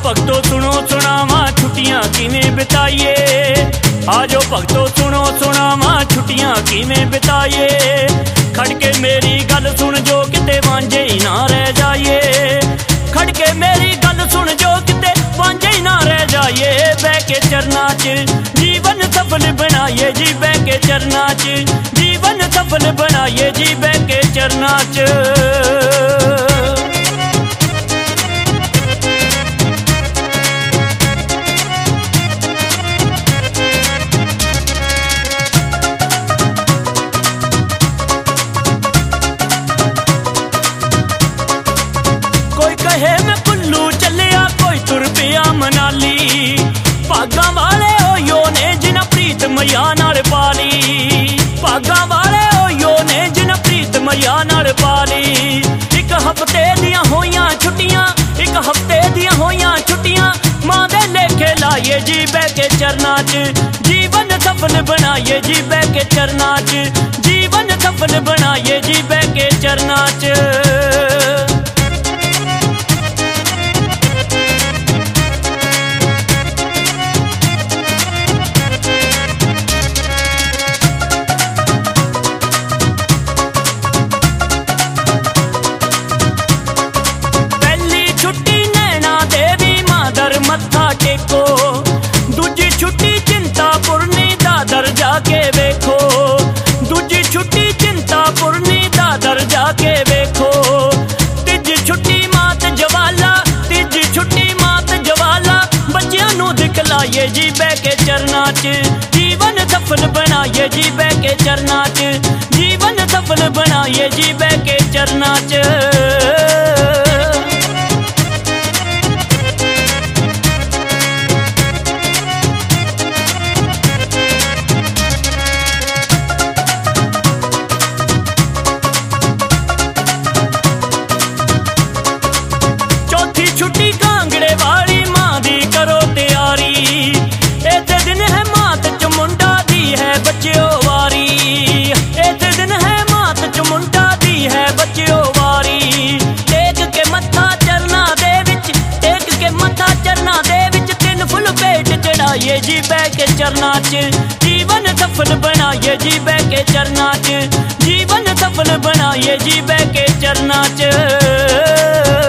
भगतो सुनो सुनावा छुट्टियां किवें बिताइए। आजो भगतो सुनो सुनावा छुट्टियां किवें बिताइए। खड़के मेरी गल सुन जो किते वांझे ही ना रह जाइए। खड़के मेरी गल सुन जो किते वांझे ही ना रह जाइए। बह के चरना च जीवन सफल बनाइए जी, बह के चरना च जीवन सफल बनाइए जी, बह के चरना च। कहे मैं कुल्लू चलिया कोई तुर पिया मनाली। भागा वाले हो ने जिन्हें प्रीत मैया नाल पाली। भागा वाले हो ने जिन्हें प्रीत मैया नाल पाली। एक हफ्ते दियां होइयां छुट्टियां, एक हफ्ते दियां होइयां छुट्टियां मां दे लेखे लाइए जी, बह के चरना च जीवन सफल बनाइए जी, बह के चरना च जीवन सफल बनाइए जी, बह के चरना च। मत्था टेको दूजी छुट्टी चिंतापुरनी दादर जाके वेखो। दूजी छुट्टी चिंतापुरनी दादर जाके वेखो। तीजी छुट्टी मात जवाला, तीजी छुट्टी मात जवाला बच्चियां नू दिखलाइए जी, बह के चरना च जीवन सफल बनाइए जी, बह के चरना च जीवन सफल बनाइए जी, बह के चरना च। छुट्टी कांगड़े वाली मां दी करो तैयारी। इस दिन है मात च मुंडा दी है बच्चियों वारी। इस दिन है मात च मुंडा दी है बच्चियों वारी। टेक के मत्था चरना दे विच, टेक के मत्था चरना दे विच तीन फुल पेट चढ़ाइए जी, बह के चरना च जीवन सफल बनाइए जी, बह के चरना च जीवन सफल बनाइए जी, बह के चरना च।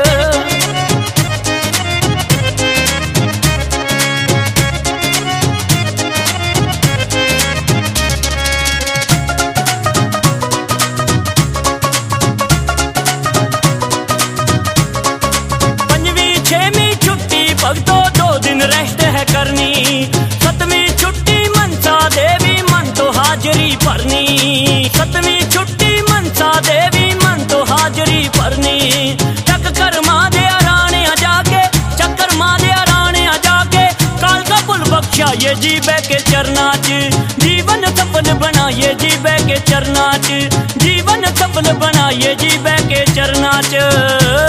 भगतों 2 दिन रेस्ट है करनी। 7वीं छुट्टी मनसा देवी मन तो हाजरी भरनी। 7वीं छुट्टी मनसा देवी मन तो हाजरी भरनी। चक्कर मां दे राणे जाके, चक्कर मां दे राणे जाके काल का पुल बख्शाइए जी, बह के चरना च जीवन सफल बनाइए जी, बह के चरना च जीवन सफल बनाइए जी, बह के चरना च।